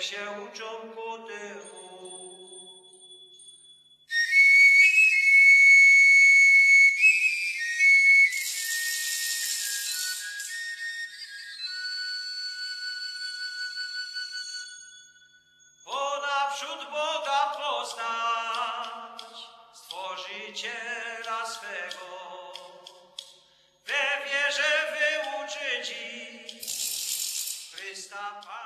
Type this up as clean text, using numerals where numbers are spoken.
niech się uczą ku temu. Naprzód Boga poznać, Stworzyciela swego, we wierze wyuczyć ich, Chrysta Pana.